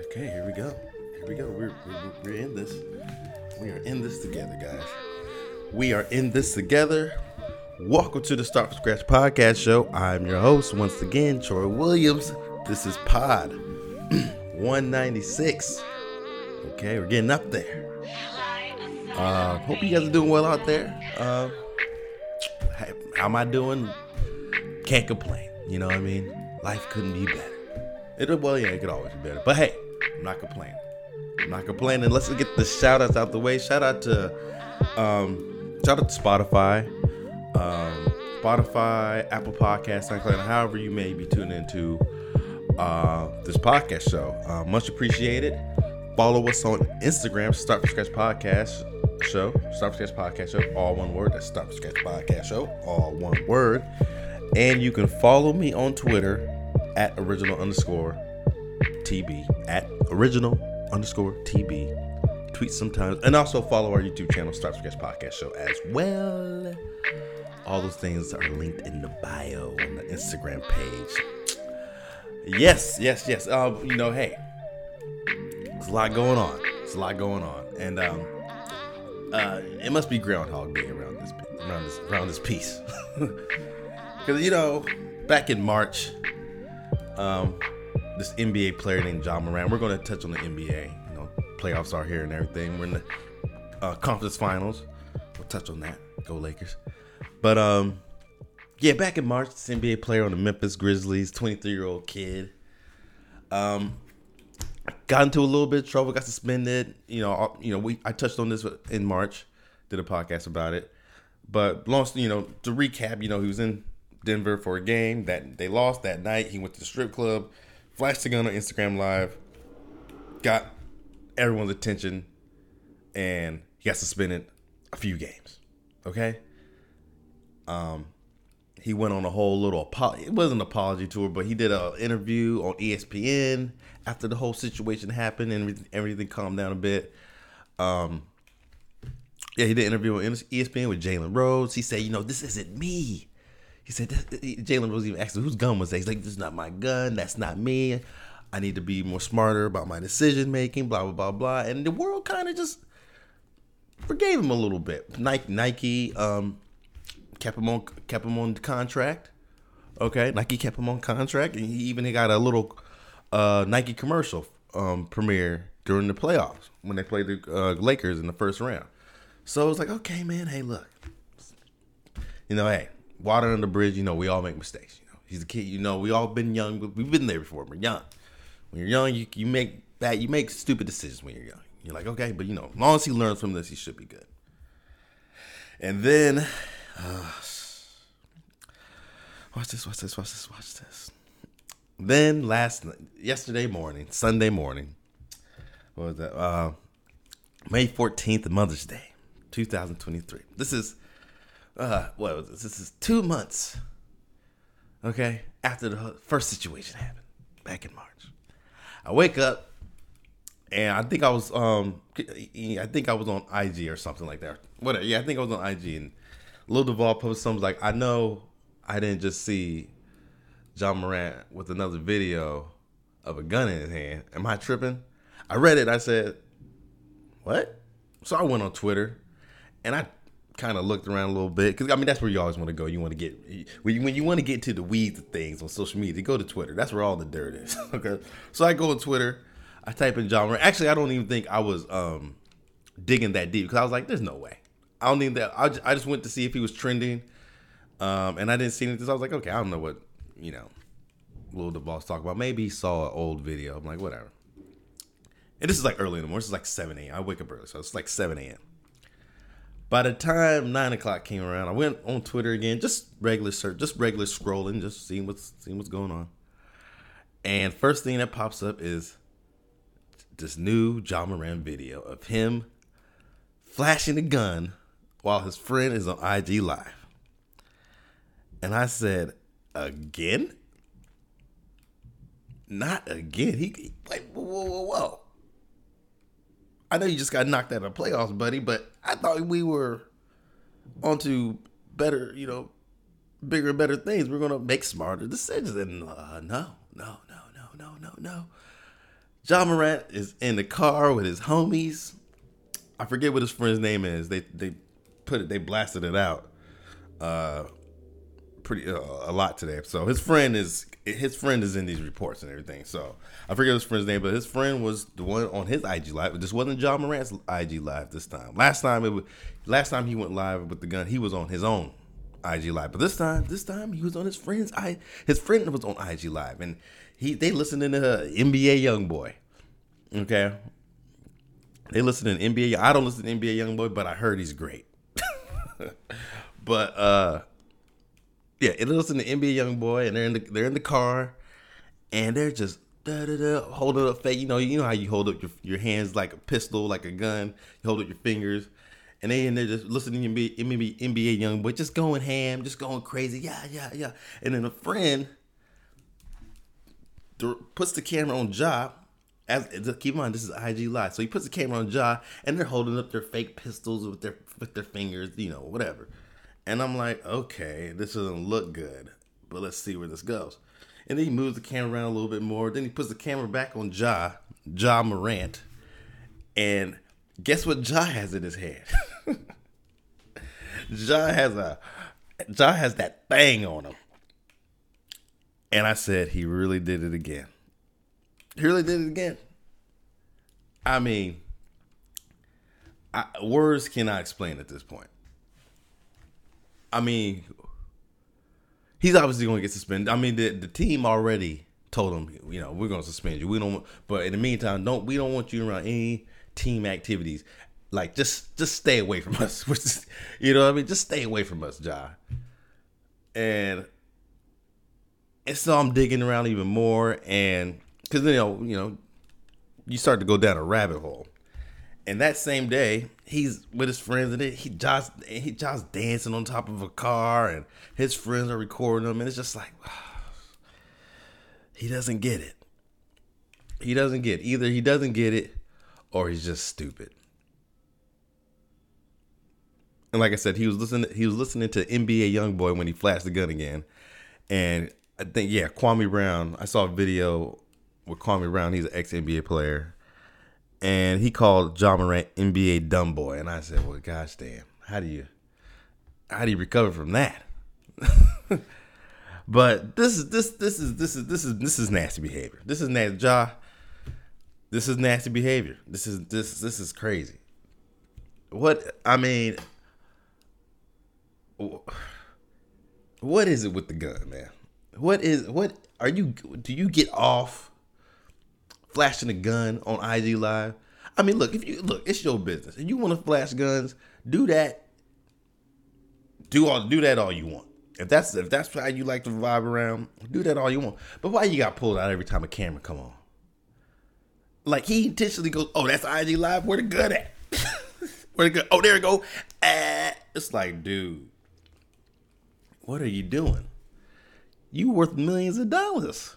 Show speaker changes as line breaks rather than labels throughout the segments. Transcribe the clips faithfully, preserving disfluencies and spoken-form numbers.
Okay, here we go. Here we go. We're, we're, we're in this. We are in this together, guys. We are in this together. Welcome to the Start From Scratch podcast show. I'm your host, once again, Troy Williams. This is Pod one ninety-six. Okay, we're getting up there. Uh, hope you guys are doing well out there. Uh, how am I doing? Can't complain. You know what I mean? Life couldn't be better. It, well, yeah, it could always be better. But hey, I'm not complaining. I'm not complaining. Let's get the shout outs out the way. Shout out to um, shout out to Spotify, um, Spotify, Apple Podcasts, SoundCloud, however you may be tuning into uh, this podcast show. Uh, much appreciated. Follow us on Instagram, Start From Scratch Podcast Show. Start From Scratch Podcast Show, all one word. That's Start From Scratch Podcast Show, all one word. And you can follow me on Twitter at original underscore TB, at original underscore TB. Tweet sometimes. And also follow our YouTube channel, Start From Scratch Podcast Show as well. All those things are linked in the bio on the Instagram page. Yes, yes, yes. Uh, you know, hey, there's a lot going on. There's a lot going on. And um, uh, it must be Groundhog Day around this, around this, around this piece. Because, you know, back in March, um, this N B A player named Ja Morant, we're going to touch on the N B A. You know, playoffs are here and everything. We're in the uh, conference finals. We'll touch on that. Go Lakers. But, um, yeah, back in March, this N B A player on the Memphis Grizzlies, twenty-three-year-old kid, um, got into a little bit of trouble, got suspended. You know, you know, we I touched on this in March, did a podcast about it. But, long, you know, to recap, you know, he was in Denver for a game that they lost that night. He went to the strip club, flashed the gun on Instagram Live, got everyone's attention, and he got suspended a few games. Okay? Um, he went on a whole little apology. It wasn't an apology tour, but he did an interview on E S P N after the whole situation happened and everything calmed down a bit. Um, yeah, he did an interview on E S P N with Jalen Rose. He said, you know, this isn't me. He said, Jalen Rose even asked him, whose gun was that? He's like, this is not my gun. That's not me. I need to be more smarter about my decision making, blah, blah, blah, blah. And the world kind of just forgave him a little bit. Nike, Nike um, kept him on kept him on contract. Okay, Nike kept him on contract. And he even got a little uh, Nike commercial um, premiere during the playoffs when they played the uh, Lakers in the first round. So it was like, okay, man, hey, look. You know, hey. Water under the bridge, you know, we all make mistakes. You know, he's a kid. You know, we all been young. We've been there before. We're young. When you're young, you you make bad, you make stupid decisions when you're young. You're like, okay, but you know, as long as he learns from this, he should be good. And then, uh, watch this, watch this, watch this, watch this. Then last, yesterday morning, Sunday morning, what was that? Uh, May fourteenth, Mother's Day, two thousand twenty-three. This is. Uh, what was this? This is two months, okay, after the first situation happened back in March. I wake up, and I think I was, um, I think I was on I G or something like that. Whatever. Yeah, I think I was on I G, and Lil Duval posted something like, I know I didn't just see Ja Morant with another video of a gun in his hand. Am I tripping? I read it. I said, what? So I went on Twitter, and I kind of looked around a little bit, because I mean that's where you always want to go. You want to get when you, when you want to get to the weeds of things on social media, go to Twitter. That's where all the dirt is. Okay, so I go on Twitter, I type in Ja Morant. Actually, I don't even think I was um, digging that deep, because I was like, "There's no way." I don't think that. I just, I just went to see if he was trending, um, and I didn't see anything. So I was like, "Okay, I don't know what you know, Lil Duval's talking about. Maybe he saw an old video." I'm like, "Whatever." And this is like early in the morning. This is like seven a.m. I wake up early, so it's like seven a.m. By the time nine o'clock came around, I went on Twitter again, just regular search, just regular scrolling, just seeing what's seeing what's going on. And first thing that pops up is this new Ja Morant video of him flashing a gun while his friend is on I G Live. And I said, again? Not again. He like whoa, whoa, whoa, whoa. I know you just got knocked out of the playoffs, buddy, but I thought we were onto better, you know, bigger and better things. We're going to make smarter decisions. And uh, no, no, no, no, no, no, no. Ja Morant is in the car with his homies. I forget what his friend's name is. They they put it. They blasted it out. Uh, pretty uh, a lot today. So his friend is his friend is in these reports and everything. So I forget his friend's name, but his friend was the one on his I G live. It just wasn't Ja Morant's I G live this time. Last time it was last time he went live with the gun, he was on his own I G live. But this time, this time he was on his friend's I his friend was on I G live, and he they listening to N B A YoungBoy. Okay, they listen to N B A. I don't listen to N B A YoungBoy, but I heard he's great. but uh. Yeah, it listen to N B A YoungBoy, and they're in the they're in the car, and they're just da da da holding up fake. You know, you know how you hold up your your hands like a pistol, like a gun. You hold up your fingers, and they in there just listening to N B A, N B A YoungBoy, just going ham, just going crazy. Yeah, yeah, yeah. And then a friend puts the camera on Ja. As keep in mind, this is I G live, so he puts the camera on Ja, and they're holding up their fake pistols with their with their fingers, you know, whatever. And I'm like, okay, this doesn't look good, but let's see where this goes. And then he moves the camera around a little bit more. Then he puts the camera back on Ja, Ja Morant. And guess what Ja has in his hand? Ja has a, Ja has that thing on him. And I said, he really did it again. He really did it again. I mean, I, words cannot explain at this point. I mean, he's obviously going to get suspended. I mean, the, the team already told him, you know, we're going to suspend you. We don't, but in the meantime, don't we don't want you around any team activities. Like, just just stay away from us. You know what I mean? Just stay away from us, Ja. And and so I'm digging around even more, and because you know, you know, you start to go down a rabbit hole. And that same day, he's with his friends, and he just he just dancing on top of a car, and his friends are recording him, and it's just like, he doesn't get it. He doesn't get it. Either he doesn't get it, or he's just stupid. And like I said, he was listening. He was listening to N B A YoungBoy when he flashed the gun again, and I think yeah, Kwame Brown. I saw a video with Kwame Brown. He's an ex N B A player. And he called Ja Morant N B A dumb boy, and I said, "Well, gosh damn, how do you, how do you recover from that?" But this is this this is this is this is this is nasty behavior. This is nasty, Ja. This is nasty behavior. This is this this is crazy. What I mean, what is it with the gun, man? What is what are you? Do you get off flashing a gun on I G Live? I mean, look, if you look, it's your business. If you want to flash guns, do that. Do all do that all you want. If that's if that's how you like to vibe around, do that all you want. But why you got pulled out every time a camera come on? Like he intentionally goes, oh, that's I G Live. Where the gun at? Where the gun? Oh, there it go. Ah. It's like, dude, what are you doing? You worth millions of dollars.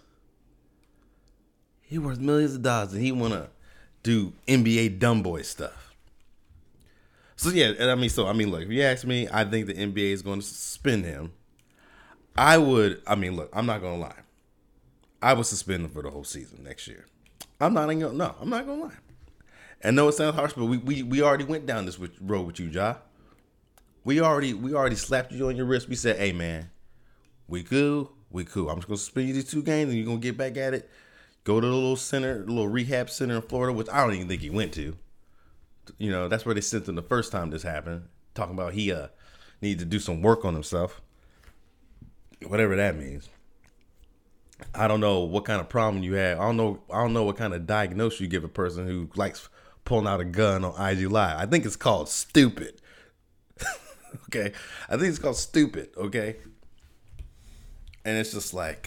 He worth millions of dollars, and he wanna do N B A dumb boy stuff. So yeah, and I mean, so I mean, look, if you ask me, I think the N B A is going to suspend him. I would. I mean, look, I'm not gonna lie. I would suspend him for the whole season next year. I'm not gonna. No, I'm not gonna lie. And no, it sounds harsh, but we we, we already went down this road with you, Ja. We already we already slapped you on your wrist. We said, hey man, we cool, we cool. I'm just gonna suspend you these two games, and you're gonna get back at it. Go to the little center, the little rehab center in Florida, which I don't even think he went to. You know, that's where they sent him the first time this happened, talking about he uh needs to do some work on himself. Whatever that means. I don't know what kind of problem you have. I don't know. I don't know what kind of diagnosis you give a person who likes pulling out a gun on I G Live. I think it's called stupid. Okay, I think it's called stupid. Okay, and it's just like,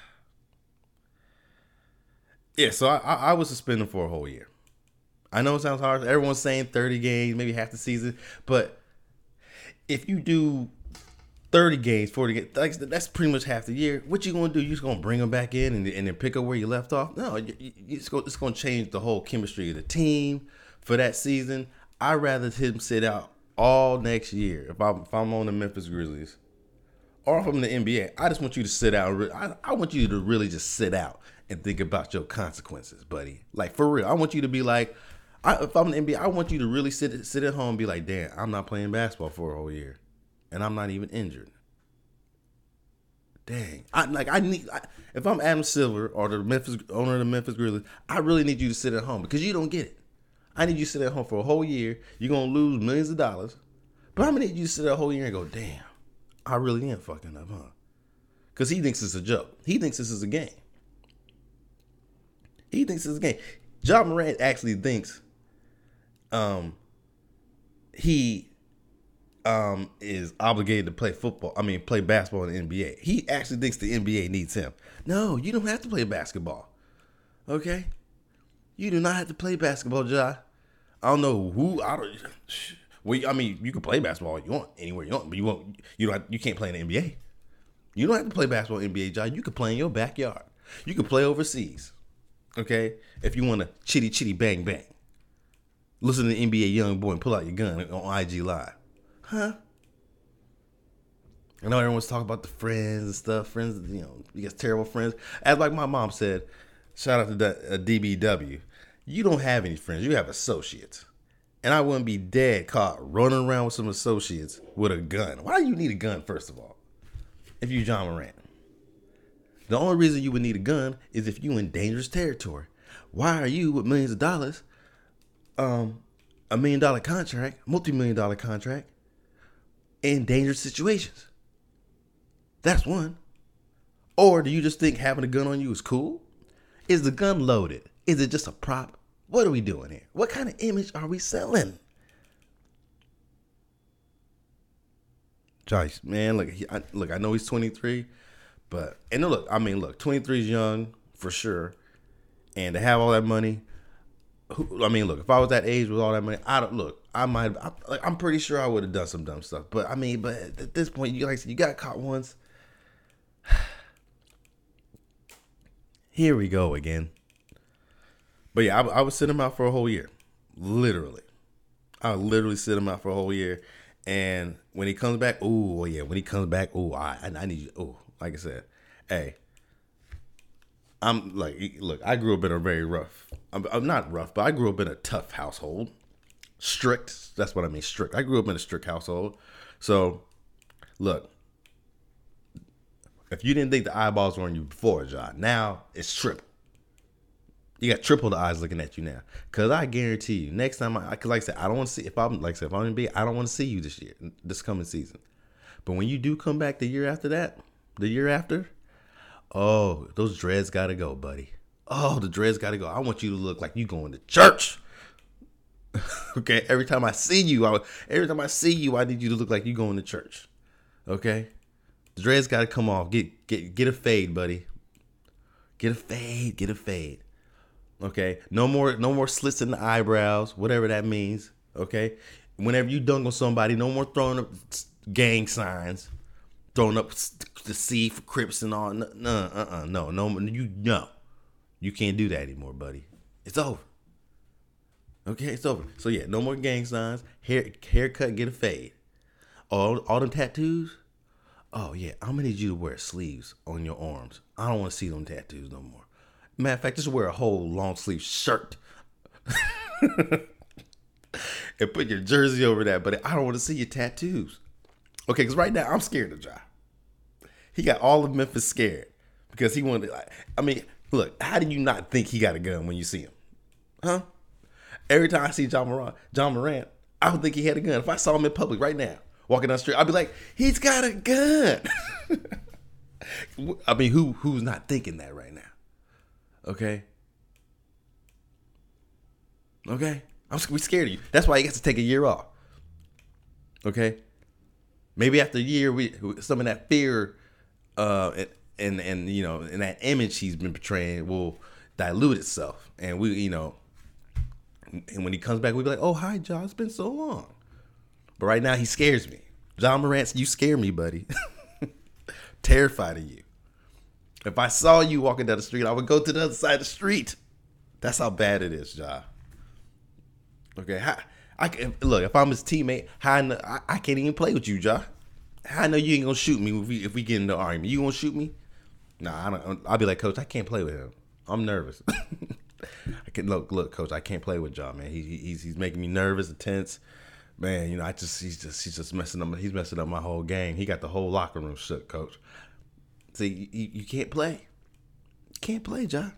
yeah. So I, I, I was suspended for a whole year. I know it sounds hard. Everyone's saying thirty games, maybe half the season, but if you do thirty games, forty games, that's pretty much half the year. What you gonna do? You just gonna bring them back in and, and then pick up where you left off? No, you, you, it's gonna it's gonna change the whole chemistry of the team for that season. I'd rather him sit out all next year if I'm if I'm on the Memphis Grizzlies or if I'm in the N B A. I just want you to sit out. I, I want you to really just sit out and think about your consequences, buddy. Like, for real. I want you to be like, I, if I'm in the N B A, I want you to really sit sit at home and be like, damn, I'm not playing basketball for a whole year. And I'm not even injured. Dang. I like I need I, if I'm Adam Silver or the Memphis owner of the Memphis Grizzlies, I really need you to sit at home because you don't get it. I need you to sit at home for a whole year. You're gonna lose millions of dollars. But I'm gonna need you to sit there a whole year and go, damn, I really am fucking up, huh? Because he thinks it's a joke. He thinks this is a game. He thinks it's a game. Ja Morant actually thinks um he Um, is obligated to play football. I mean, play basketball in the N B A. He actually thinks the N B A needs him. No, you don't have to play basketball. Okay, you do not have to play basketball, Ja. I don't know who. I don't. Well, I mean, you can play basketball if you want anywhere you want, but you won't. You don't. Have, you can't play in the N B A. You don't have to play basketball in the N B A, Ja. You can play in your backyard. You can play overseas. Okay, if you want to chitty chitty bang bang, listen to the N B A young boy and pull out your gun on I G Live. Huh? I know everyone's talking about the friends and stuff. Friends, you know, you get terrible friends. As like my mom said, shout out to the, uh, D B W. You don't have any friends. You have associates. And I wouldn't be dead caught running around with some associates with a gun. Why do you need a gun, first of all, if you Ja Morant? The only reason you would need a gun is if you in dangerous territory. Why are you with millions of dollars, um, a million dollar contract, multi-million dollar contract, in dangerous situations? That's one. Or do you just think having a gun on you is cool? Is the gun loaded? Is it just a prop? What are we doing here? What kind of image are we selling? Josh, man, look, he, I, look, I know he's twenty-three, but, and look, I mean, look, twenty-three is young for sure. And to have all that money, who, I mean, look, if I was that age with all that money, I don't, look, I might, I, like, I'm pretty sure I would have done some dumb stuff. But I mean, but at this point, you like I said, you got caught once. Here we go again. But yeah, I, I would sit him out for a whole year, literally. I would literally sit him out for a whole year, and when he comes back, oh yeah, when he comes back, oh I, I need you. Oh, like I said, hey, I'm like, look, I grew up in a very rough. I'm, I'm not rough, but I grew up in a tough household. Strict. That's what I mean. Strict. I grew up in a strict household. So, look, if you didn't think the eyeballs were on you before, John, now it's triple. You got triple the eyes looking at you now. Cause I guarantee you, next time I, cause like I said, I don't want to see if I'm like I said, if I'm in B, I don't want to see you this year, this coming season. But when you do come back the year after that, the year after, oh, those dreads gotta go, buddy. Oh, the dreads gotta go. I want you to look like you going to church. Okay, every time I see you, I, every time I see you, I need you to look like you going to church. Okay, the dreads gotta come off. Get get get a fade, buddy. Get a fade. Get a fade. Okay, no more no more slits in the eyebrows, whatever that means. Okay, whenever you dunk on somebody, no more throwing up gang signs, throwing up the C for Crips and all. No, no, uh, uh, no, no, you no, you can't do that anymore, buddy. It's over. Okay, it's over. So yeah, no more gang signs. Hair haircut, get a fade. All all them tattoos. Oh yeah, I'm gonna need you to wear sleeves on your arms. I don't want to see them tattoos no more. Matter of fact, just wear a whole long sleeve shirt and put your jersey over that. But I don't want to see your tattoos. Okay, because right now I'm scared of Ja. He got all of Memphis scared because he wanted. Like, I mean, look, how do you not think he got a gun when you see him? Huh? Every time I see Ja Morant, Ja Morant, I would think he had a gun. If I saw him in public right now, walking down the street, I'd be like, he's got a gun. I mean, who who's not thinking that right now? Okay. Okay. I'm we scared of you. That's why he gets to take a year off. Okay. Maybe after a year, we some of that fear, uh, and, and and you know, and that image he's been portraying will dilute itself, and we, you know, and when he comes back, we'll be like, "Oh, hi, Ja. It's been so long." But right now, he scares me. Ja Morant, you scare me, buddy. Terrified of you. If I saw you walking down the street, I would go to the other side of the street. That's how bad it is, Ja. Okay, how, I can, look, if I'm his teammate, how I, know, I, I can't even play with you, Ja. How I know you ain't gonna shoot me if we if we get in the argument? You gonna shoot me? Nah, I don't. I'll be like, Coach, I can't play with him. I'm nervous. I can look, look, coach. I can't play with Ja, man. He, he's he's making me nervous, tense. Man, you know, I just he's just he's just messing up. He's messing up my whole game. He got the whole locker room shook, coach. See, you, you can't play. You can't play, Ja.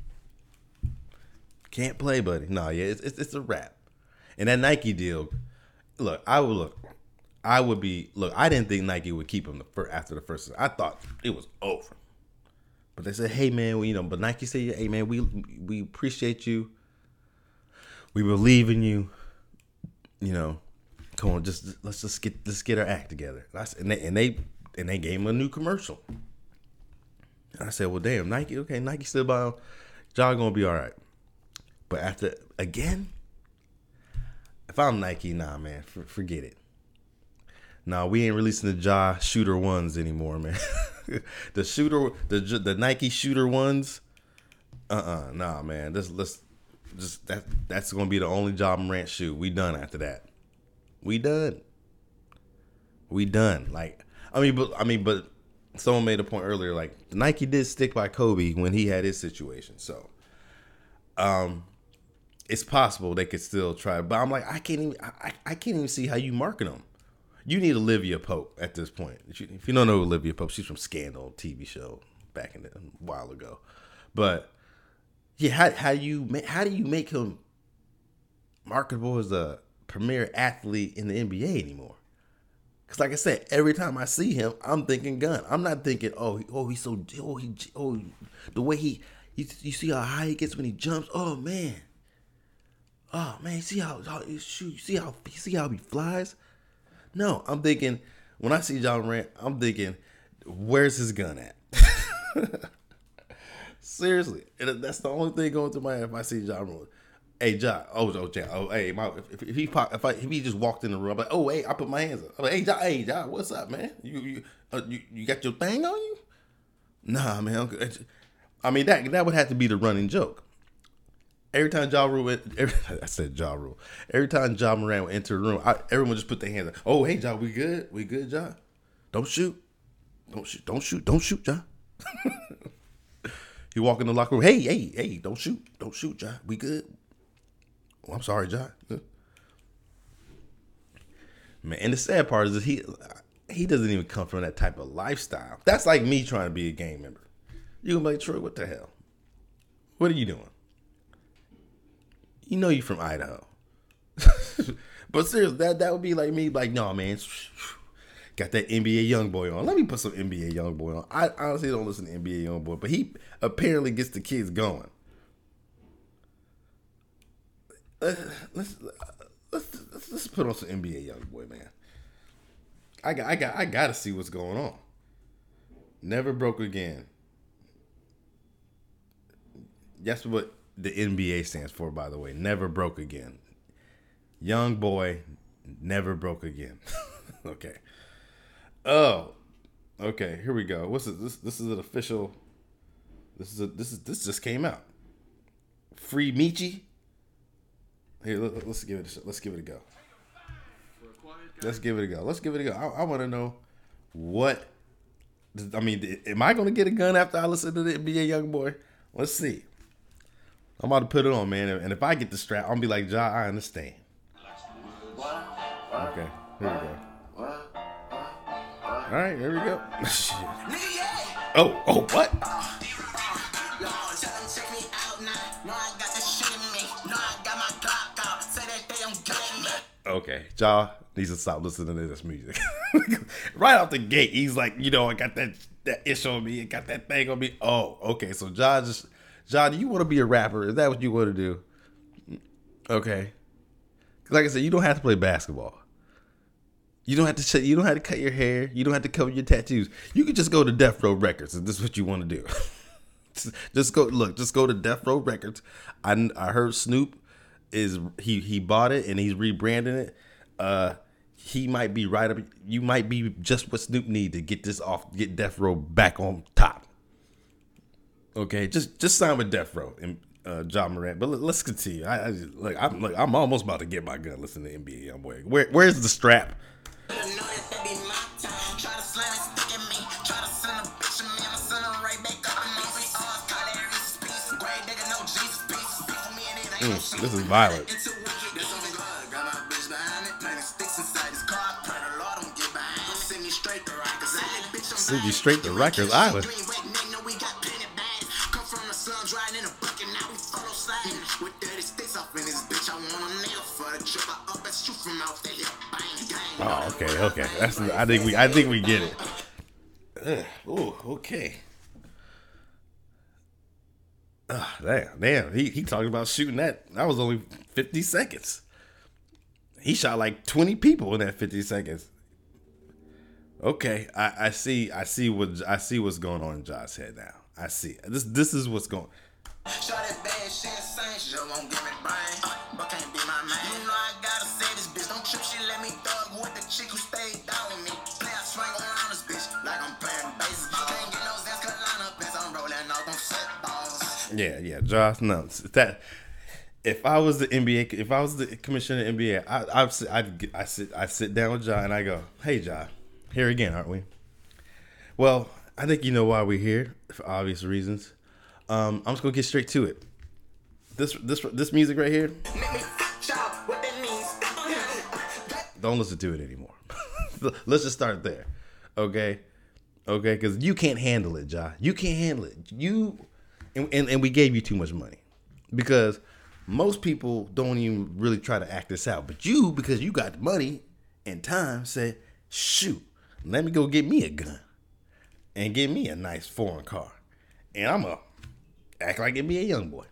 Can't play, buddy. No, yeah, it's, it's it's a wrap. And that Nike deal, look, I would look, I would be look. I didn't think Nike would keep him the first, after the first. I thought it was over. But they said, hey man, we, you know. But Nike said, hey man, we we appreciate you. We believe in you. You know, come on, just let's just get let's get our act together. And they and they and they gave him a new commercial. And I said, well, damn, Nike, okay, Nike still by, Ja gonna be all right. But after, again, if I'm Nike, nah, man, for, forget it. Nah, we ain't releasing the Ja shooter ones anymore, man. the shooter, the the Nike shooter ones, uh-uh, nah, man. Let's, let's just, that that's going to be the only Ja Morant shoe. We done after that. We done. We done. Like, I mean, but, I mean, but someone made a point earlier, like, Nike did stick by Kobe when he had his situation, so. Um, it's possible they could still try, but I'm like, I can't even, I, I can't even see how you market them. You need Olivia Pope at this point. If you, if you don't know Olivia Pope, she's from Scandal T V show back in the, a while ago. But yeah, how how you how do you make him marketable as a premier athlete in the N B A anymore? Because like I said, every time I see him, I'm thinking gun. I'm not thinking, oh, oh, he's so, oh, he, oh, the way he. You, you see how high he gets when he jumps? Oh man. Oh man, see how, how shoot, you see how you see how he flies? No, I'm thinking when I see Ja Morant, I'm thinking, where's his gun at? Seriously. And that's the only thing going through my head if I see Ja Morant. Hey Ja, oh oh Ja, oh hey, my, if, if he pop, if I if he just walked in the room, I'm like, oh hey, I put my hands up. I'm like, hey Ja, hey Ja, what's up, man? You you uh, you, you got your thing on you? Nah, man. I mean that that would have to be the running joke. Every time Ja Rule, went, every, I said Ja Rule. Every time Ja Morant would enter the room, I, everyone just put their hands up. Oh, hey Ja, we good? We good, Ja? Don't shoot, don't shoot, don't shoot, don't shoot, Ja. He walk in the locker room. Hey, hey, hey, don't shoot, don't shoot, Ja. We good? Oh, I'm sorry, Ja. Man, and the sad part is that he he doesn't even come from that type of lifestyle. That's like me trying to be a gang member. You gonna be like, Troy, what the hell? What are you doing? You know you from Idaho. But seriously, that, that would be like me, like, no, man, got that N B A Youngboy on. Let me put some N B A Youngboy on. I honestly don't listen to N B A Youngboy, but he apparently gets the kids going. Uh, let's, let's let's let's put on some N B A Youngboy, man. I got I got I got to see what's going on. Never broke again. That's what the N B A stands for, by the way. Never broke again. Young boy, never broke again. Okay. Oh, okay. Here we go. What's this? This this is an official. This is a this is this just came out. Free Michi. Here, let, let's give it. A, let's give it a go. Let's give it a go. Let's give it a go. I, I want to know what. I mean, am I going to get a gun after I listen to the N B A Youngboy? Let's see. I'm about to put it on, man. And if I get the strap, I'm going to be like, Ja, I understand. Okay, here we go. All right, here we go. oh, oh, what? Okay, Ja needs to stop listening to this music. Right out the gate, he's like, you know, I got that that ish on me, I got that thing on me. Oh, okay, so Ja just, Ja, do you want to be a rapper? Is that what you want to do? Okay. Like I said, you don't have to play basketball. You don't have to. You don't have to cut your hair. You don't have to cover your tattoos. You can just go to Death Row Records if this is what you want to do. Just go. Look, just go to Death Row Records. I I heard Snoop is he he bought it and he's rebranding it. Uh, he might be right up. You might be just what Snoop need to get this off. Get Death Row back on top. Okay, just just sign with Death Row and uh, Ja Morant. But let's continue. I, I just, like I'm like I'm almost about to get my gun. Listen to N B A Youngboy. Where where's the strap? Mm, this is violent. Send you straight to Rikers Island. Oh, okay, okay. That's. I think we. I think we get it. Uh, oh, okay. Oh, damn, damn. He he talking about shooting that. That was only fifty seconds. He shot like twenty people in that fifty seconds. Okay, I, I see. I see what I see what's going on in Josh's head now. I see. This this is what's going. Yeah, yeah, Josh. No, that. If I was the N B A, if I was the commissioner of the N B A, I, I'd, I'd, I sit, I sit down with Josh and I go, "Hey, Josh, here again, aren't we? Well, I think you know why we're here for obvious reasons. Um, I'm just gonna get straight to it. This, this, this music right here. Don't listen to it anymore. Let's just start there, okay? Okay, because you can't handle it, Josh. You can't handle it. You, and, and, and we gave you too much money because." Most people don't even really try to act this out. But you, because you got the money and time, said, shoot, let me go get me a gun and get me a nice foreign car. And I'm going to act like N B A young boy.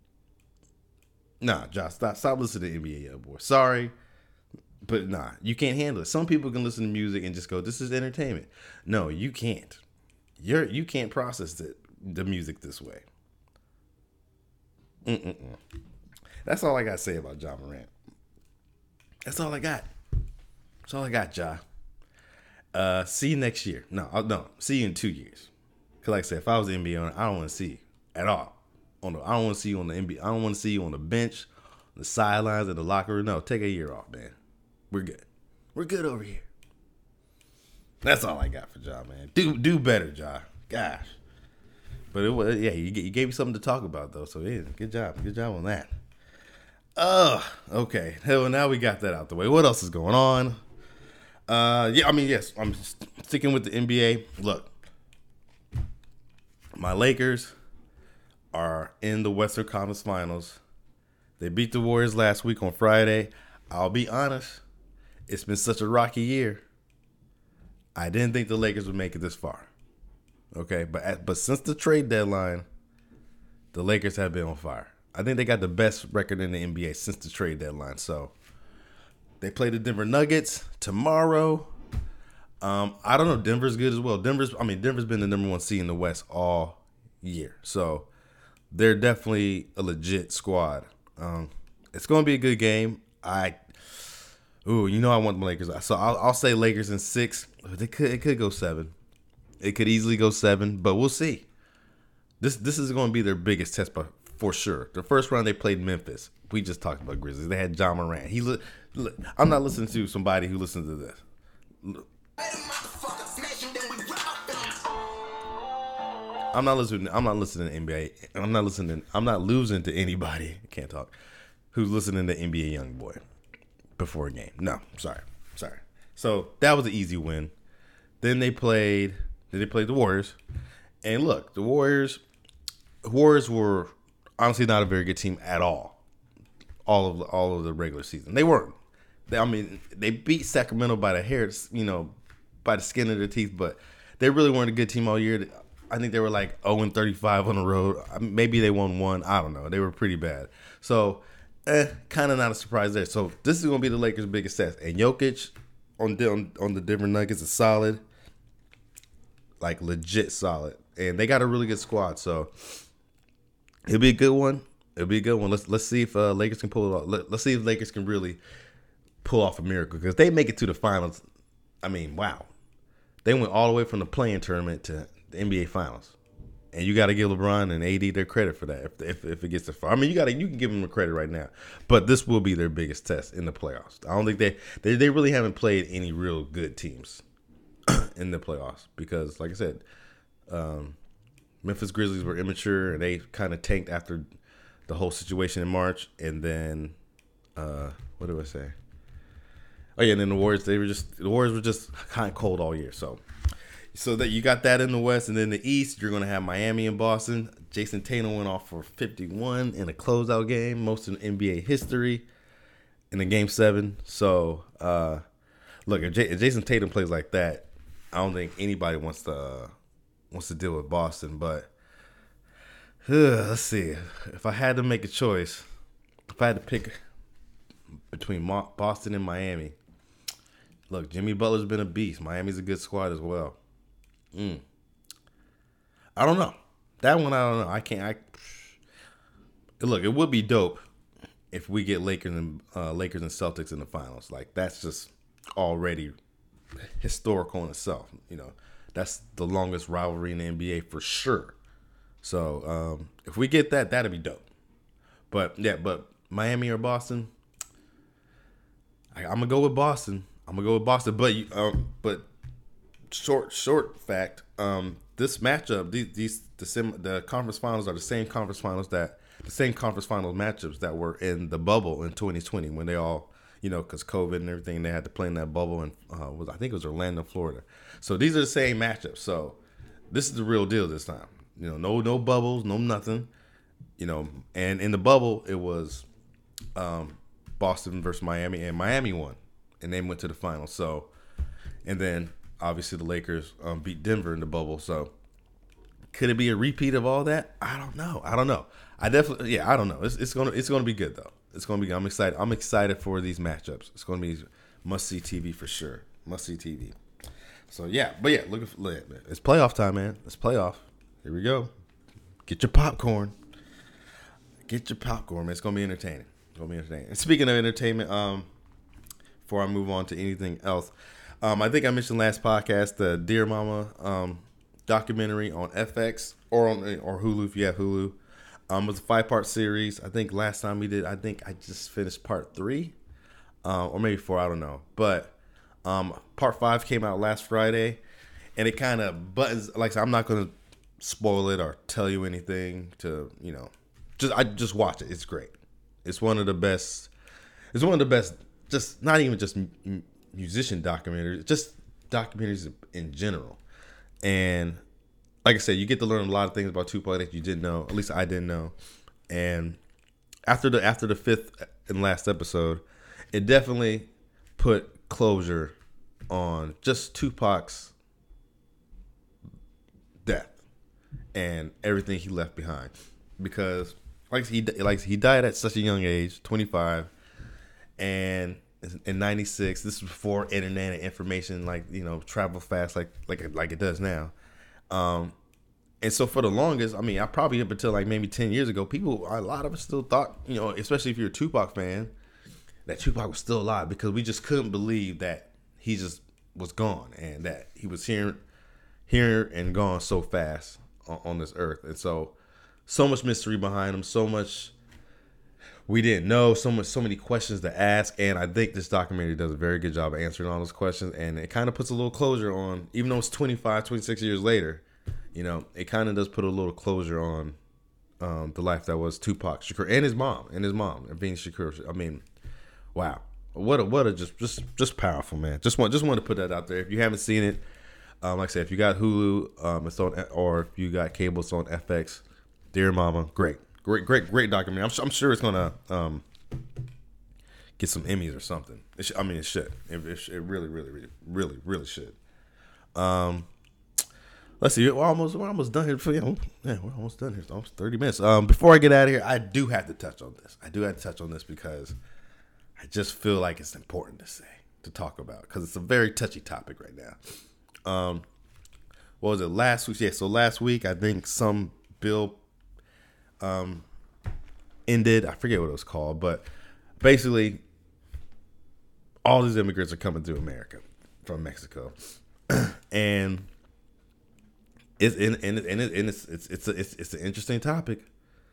Nah, Josh, stop, stop listening to N B A young boy. Sorry, but nah, you can't handle it. Some people can listen to music and just go, this is entertainment. No, you can't. You're, you can't process the, the music this way. Mm-mm-mm. That's all I got to say about Ja Morant. That's all I got. That's all I got, Ja. Uh, see you next year. No, no, see you in two years. Because like I said, if I was the N B A owner, I don't want to see you at all. On the, I don't want to see you on the N B A. I don't want to see you on the bench, on the sidelines, in the locker room. No, take a year off, man. We're good. We're good over here. That's all I got for Ja, man. Do do better, Ja. Gosh. But it was, yeah, you, you gave me something to talk about, though. So, yeah, good job. Good job on that. Oh, okay. Hell, now we got that out the way. What else is going on? Uh, yeah, I mean, yes, I'm sticking with the N B A. Look, my Lakers are in the Western Conference Finals. They beat the Warriors last week on Friday. I'll be honest, it's been such a rocky year. I didn't think the Lakers would make it this far. Okay, but at, but since the trade deadline, the Lakers have been on fire. I think they got the best record in the N B A since the trade deadline. So they play the Denver Nuggets tomorrow. Um, I don't know. Denver's good as well. Denver's, I mean, Denver's been the number one seed in the West all year. So they're definitely a legit squad. Um, it's going to be a good game. I, ooh, you know I want the Lakers. So I'll, I'll say Lakers in six. They could, it could go seven. It could easily go seven, but we'll see. This this is going to be their biggest test, but for sure. The first round they played Memphis. We just talked about Grizzlies. They had Ja Morant. He, li- li- I'm not listening to somebody who listens to this. I'm not listening. I'm not listening to N B A. I'm not listening. I'm not losing to anybody. I can't talk. Who's listening to N B A YoungBoy before a game? No, sorry, sorry. So that was an easy win. Then they played. Then they played the Warriors, and look, the Warriors. Warriors were honestly not a very good team at all. All of the, all of the regular season, they weren't. They, I mean, they beat Sacramento by the hair, you know, by the skin of their teeth, but they really weren't a good team all year. I think they were like oh and thirty-five on the road. Maybe they won one. I don't know. They were pretty bad. So, eh, kind of not a surprise there. So this is going to be the Lakers' biggest test. And Jokic on, on on the Denver Nuggets is solid, like legit solid. And they got a really good squad. So it'll be a good one. It'll be a good one. Let's let's see if uh, Lakers can pull it off. Let, let's see if Lakers can really pull off a miracle, because they make it to the finals. I mean, wow, they went all the way from the play-in tournament to the N B A Finals, and you got to give LeBron and A D their credit for that. If if, if it gets to far, I mean, you got to you can give them the credit right now, but this will be their biggest test in the playoffs. I don't think they they, they really haven't played any real good teams in the playoffs, because, like I said, um, Memphis Grizzlies were immature and they kind of tanked after the whole situation in March, and then uh, what do I say? Oh yeah, and then the Warriors. They were just the Warriors were just kind of cold all year. So, so that you got that in the West, and then the East, you're gonna have Miami and Boston. Jason Tatum went off for fifty-one in a closeout game, most in N B A history, in the game seven. So, uh, look, if, J- if Jason Tatum plays like that, I don't think anybody wants to uh, wants to deal with Boston. But uh, let's see, if I had to make a choice, if I had to pick between Mo- Boston and Miami. Look, Jimmy Butler's been a beast. Miami's a good squad as well. Mm. I don't know. That one, I don't know. I can't. I look. It would be dope if we get Lakers and uh, Lakers and Celtics in the finals. Like that's just already historical in itself. You know, that's the longest rivalry in the N B A for sure. So um, if we get that, that'd be dope. But yeah, but Miami or Boston, I, I'm gonna go with Boston. I'm gonna go with Boston, but um, but short short fact, um, this matchup, these these the sim, the conference finals are the same conference finals that the same conference final matchups that were in the bubble in twenty twenty when they all, you know, because COVID and everything, they had to play in that bubble, and uh, was I think it was Orlando, Florida. So these are the same matchups. So this is the real deal this time. You know, no no bubbles, no nothing. You know, and in the bubble it was um, Boston versus Miami, and Miami won. And they went to the finals. So, and then obviously the Lakers um, beat Denver in the bubble. So, could it be a repeat of all that? I don't know. I don't know. I definitely, yeah, I don't know. It's, it's gonna, it's gonna be good though. It's gonna be. I'm excited. I'm excited for these matchups. It's gonna be must see T V for sure. Must see T V. So yeah, but yeah, look, look at it's playoff time, man. It's playoff. Here we go. Get your popcorn. Get your popcorn, man. It's gonna be entertaining. It's gonna be entertaining. And speaking of entertainment, um. Before I move on to anything else, um, I think I mentioned last podcast the Dear Mama um, documentary on F X or on or Hulu if you have Hulu. Um, it was a five part series. I think last time we did, I think I just finished part three, uh, or maybe four. I don't know. But um, part five came out last Friday, and it kind of buttons. Like I'm not gonna spoil it or tell you anything. To you know, just I just watch it. It's great. It's one of the best. It's one of the best. Just not even just m- musician documentaries, just documentaries in general. And like I said, you get to learn a lot of things about Tupac that you didn't know. At least I didn't know. And after the after the fifth and last episode, it definitely put closure on just Tupac's death and everything he left behind. Because like he like he died at such a young age, twenty-five. And in ninety-six, this was before internet and information like, you know, travel fast like like like it does now. Um, and so for the longest, I mean, I probably up until like maybe ten years ago, people, a lot of us still thought, you know, especially if you're a Tupac fan, that Tupac was still alive because we just couldn't believe that he just was gone and that he was here, here and gone so fast on, on this earth. And so, so much mystery behind him, so much we didn't know, so much, so many questions to ask, and I think this documentary does a very good job of answering all those questions, and it kind of puts a little closure on, even though it's twenty-five, twenty-six years later, you know, it kind of does put a little closure on um, the life that was Tupac Shakur and his mom, and his mom, Afeni Shakur. I mean, wow, what a what a just just just powerful, man. Just want just want to put that out there. If you haven't seen it, um, like I said, if you got Hulu, um, it's on, or if you got cable, it's on F X. Dear Mama, great. Great, great, great documentary. I'm, I'm sure it's gonna um, get some Emmys or something. It sh- I mean, it should. It, it, sh- it really, really, really, really, really should. Um, let's see. We're almost, we're almost done here. For, you know, yeah, we're almost done here. It's almost thirty minutes. Um, before I get out of here, I do have to touch on this. I do have to touch on this because I just feel like it's important to say, to talk about, because it's a very touchy topic right now. Um, what was it last week? Yeah, so last week I think some bill. Um, ended. I forget what it was called, but basically, all these immigrants are coming through America from Mexico, and it's and and, and, it, and it's it's it's a, it's it's an interesting topic.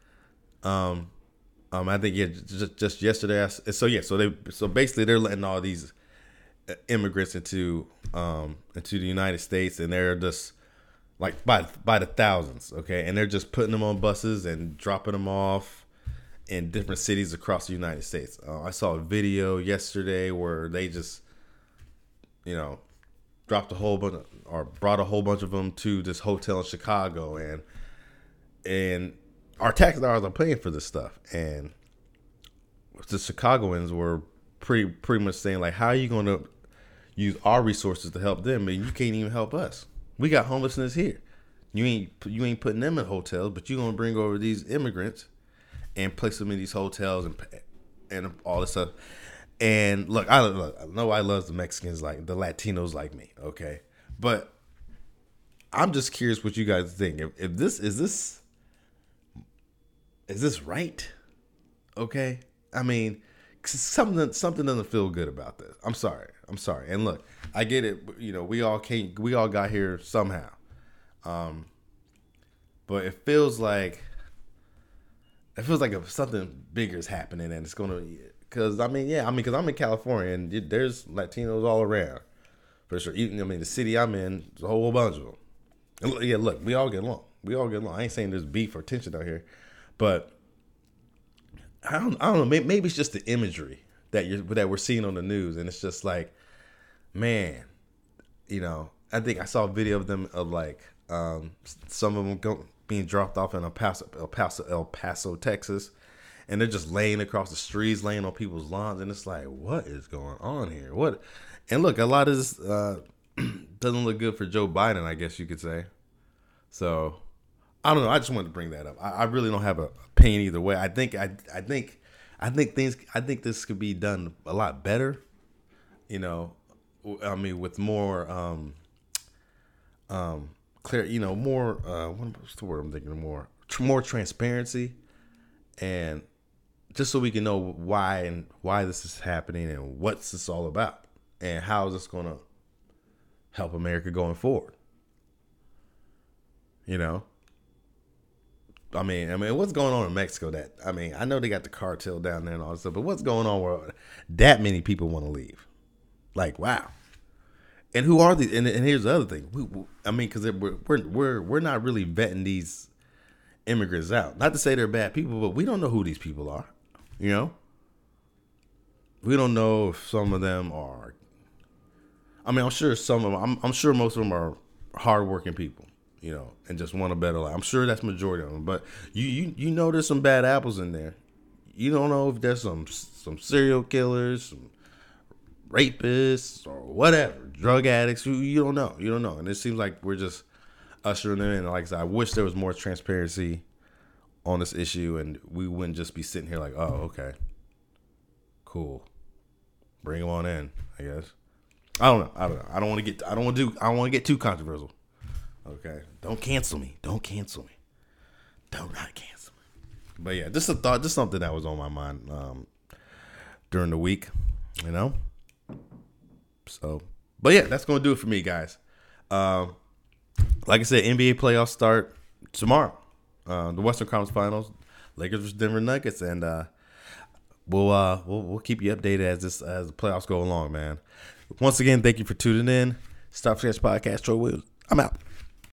Um, um, I think yeah, just just yesterday. I, so yeah, so they so basically they're letting all these immigrants into um into the United States, and they're just like by by the thousands, okay, and they're just putting them on buses and dropping them off, in different cities across the United States. Uh, I saw a video yesterday where they just, you know, dropped a whole bunch of, or brought a whole bunch of them to this hotel in Chicago, and and our tax dollars are paying for this stuff, and the Chicagoans were pretty pretty much saying like, how are you going to use our resources to help them, and you can't even help us? We got homelessness here. You ain't you ain't putting them in hotels, but you're gonna bring over these immigrants and place them in these hotels and and all this stuff. And look, I, look, I know I love the Mexicans, like the Latinos like me, okay? But I'm just curious what you guys think. If, if this is this is this right? Okay, I mean, something something doesn't feel good about this. I'm sorry, I'm sorry. And look, I get it. You know, we all came, we all got here somehow. Um, but it feels like it feels like if something bigger is happening, and it's gonna. Because I mean, yeah, I mean, because I'm in California, and there's Latinos all around, for sure. Even, I mean, the city I'm in, there's a whole bunch of them. And yeah, look, we all get along. We all get along. I ain't saying there's beef or tension out here, but I don't, I don't know. Maybe, maybe it's just the imagery that you that we're seeing on the news, and it's just like, man, you know. I think I saw a video of them of like um, some of them go, being dropped off in El Paso, El Paso, El Paso, Texas. And they're just laying across the streets, laying on people's lawns, and it's like, what is going on here? What? And look, a lot of this uh, doesn't look good for Joe Biden, I guess you could say. So, I don't know. I just wanted to bring that up. I, I really don't have a opinion either way. I think, I, I think, I think things. I think this could be done a lot better. You know, I mean, with more, um, um, clear. You know, more. Uh, what's the word I'm thinking? More, more transparency, and just so we can know why and why this is happening and what's this all about and how is this going to help America going forward. You know, I mean, I mean, what's going on in Mexico? That I mean, I know they got the cartel down there and all this stuff, but what's going on where that many people want to leave? Like, wow. And who are these? And, and here's the other thing. We, we, I mean, because we're, we're we're we're not really vetting these immigrants out. Not to say they're bad people, but we don't know who these people are. You know, we don't know if some of them are. I mean, I'm sure some of them. I'm, I'm sure most of them are hardworking people. You know, and just want a better life. I'm sure that's majority of them. But you you you know, there's some bad apples in there. You don't know if there's some some serial killers, some rapists, or whatever, drug addicts. You you don't know. You don't know. And it seems like we're just ushering them in. Like I said, I wish there was more transparency on this issue, and we wouldn't just be sitting here like, oh, okay, cool, bring them on in. I guess I don't know. I don't know. I don't want to get. I don't want to do. I don't want to get too controversial. Okay, don't cancel me. Don't cancel me. Don't not cancel me. But yeah, just a thought. Just something that was on my mind um, during the week. You know. So, but yeah, that's gonna do it for me, guys. Um, like I said, N B A playoffs start tomorrow. Uh, the Western Conference Finals, Lakers versus Denver Nuggets, and uh, we'll uh, we'll we'll keep you updated as this as the playoffs go along, man. Once again, thank you for tuning in. Stop Sketch Podcast. Troy Williams. I'm out.